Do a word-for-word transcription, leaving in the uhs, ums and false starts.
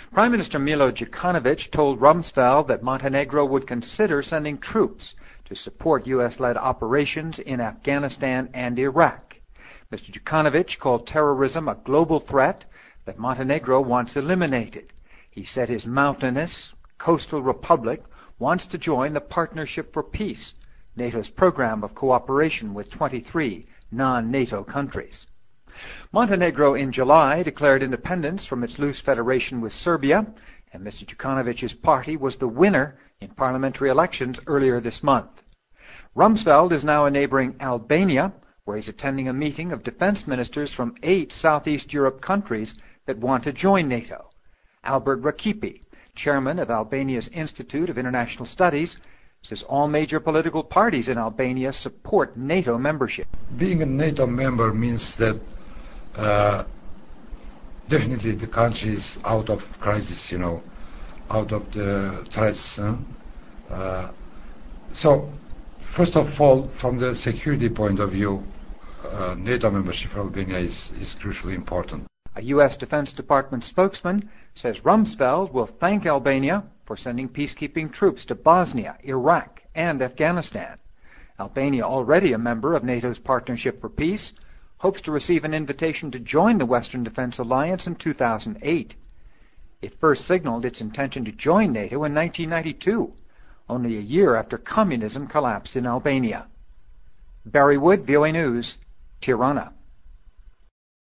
Prime Minister Milo Djukanovic told Rumsfeld that Montenegro would consider sending troops to support U S-led operations in Afghanistan and Iraq. Mister Djukanovic called terrorism a global threat that Montenegro wants eliminated. He said his mountainous, coastal republic wants to join the Partnership for Peace, NATO's program of cooperation with twenty-three non-NATO countries. Montenegro in July declared independence from its loose federation with Serbia, and Mister Djukanovic's party was the winner in parliamentary elections earlier this month. Rumsfeld is now in neighboring Albania, where he's attending a meeting of defense ministers from eight Southeast Europe countries that want to join NATO. Albert Rakipi, chairman of Albania's Institute of International Studies, says all major political parties in Albania support NATO membership. Being a NATO member means that uh, definitely the country is out of crisis, you know, out of the threats. Huh? Uh, so, first of all, from the security point of view, uh, NATO membership for Albania is, is crucially important. A U S Defense Department spokesman says Rumsfeld will thank Albania for sending peacekeeping troops to Bosnia, Iraq, and Afghanistan. Albania, already a member of NATO's Partnership for Peace, hopes to receive an invitation to join the Western Defense Alliance in two thousand eight. It first signaled its intention to join NATO in nineteen ninety-two, only a year after communism collapsed in Albania. Barry Wood, V O A News, Tirana.